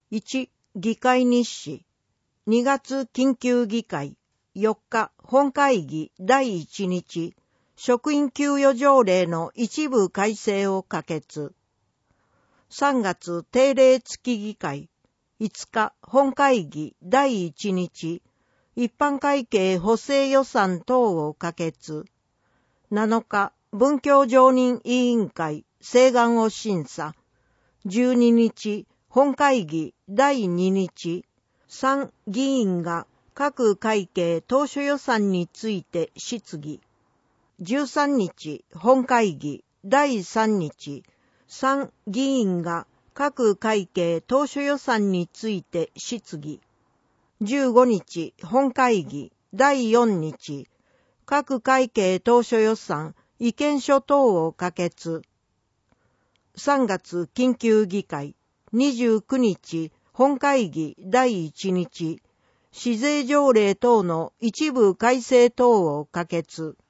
1、議会日誌。2月緊急議会。4日、本会議第1日。職員給与条例の一部改正を可決。3月定例付議会。5日、本会議第1日。一般会計補正予算等を可決。7日、文教常任委員会請願を審査。12日、本会議第2日。3議員が各会計当初予算について質疑。13日、本会議第3日。3議員が各会計当初予算について質疑。15日、本会議第4日。各会計当初予算意見書等を可決。3月緊急議会。29日、本会議第1日。市税条例等の一部改正等を可決。